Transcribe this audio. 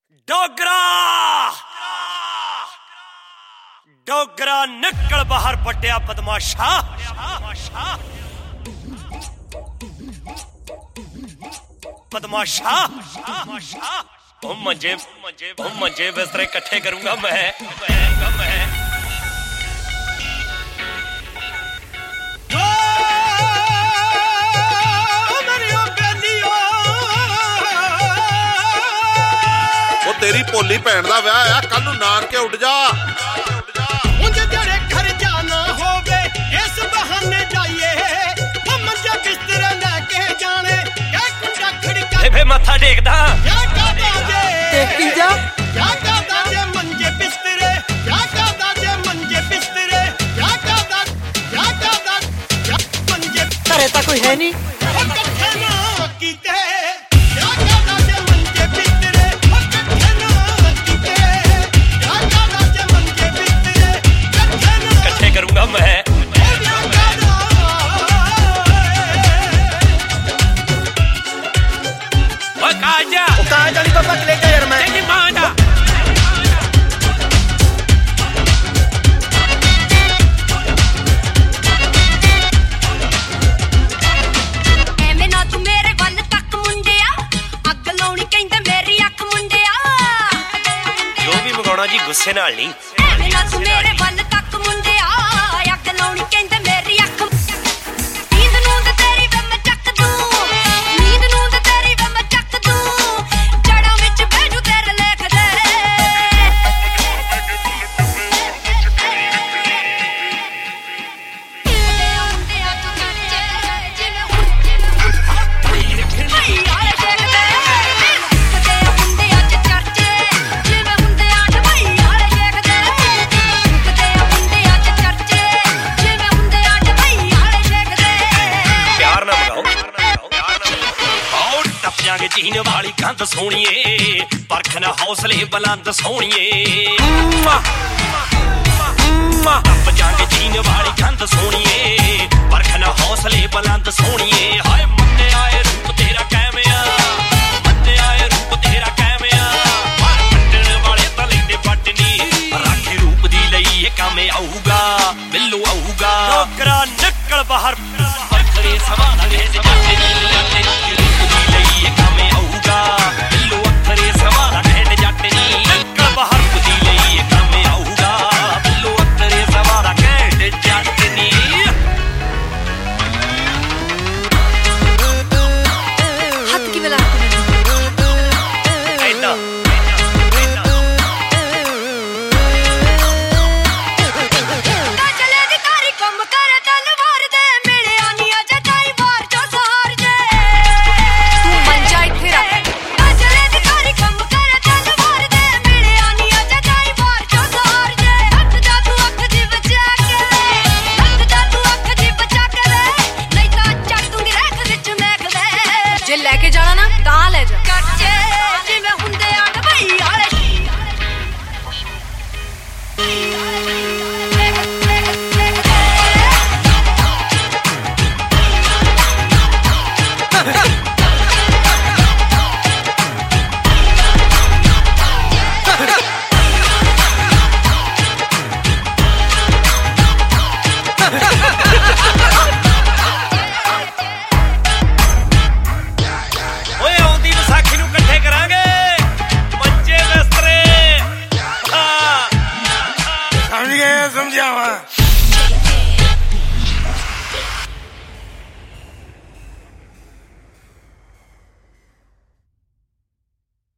डोगरा डोगरा निकल बाहर पटिया बदमाशा बदमाशा मंजे बिस्तरे इकट्ठे करूंगा मैं तेरी भोली भैन दा विआह आ कल नूं नानके उड़ जा उंज जड़े घर जाना होवे इस बहाने जाइए मंजे बिस्तरे लेके जाने क्या कुंडा खड़का ए मत्था टेकदा क्या कादा जे टेकी जा क्या कादा जे मंजे बिस्तरे क्या कादा जे मंजे बिस्तरे क्या कादा मंजे घरे तां कोई है नहीं इकट्ठे ना कीते क्या कादा जे मंजे बिस्तरे इकट्ठे ना कीते क्या कादा जे मंजे बिस्तरे इकट्ठे करूंगा मैं जानी पापा ले जा यार मैं जो भी मंगाउणा जी गुस्से नाल नहीं जीन वाली कंध सोनिए परखना हौसले बुलंद सोनिए जाके जीन वाली कंध सोनिए परखना हौसले बुलंद सोनिए हाय मन्ने आए रूप तेरा कैमिया मन्ने आए रूप तेरा कैमिया पर पट्टन वाले तले दे पटनी राखे रूप दी लई ये काम आऊगा बिल्लू आऊगा डोगरा निकल बाहर परखरे सवाना दे जटनी लेके जाना ना कहाँ ले जा समझावा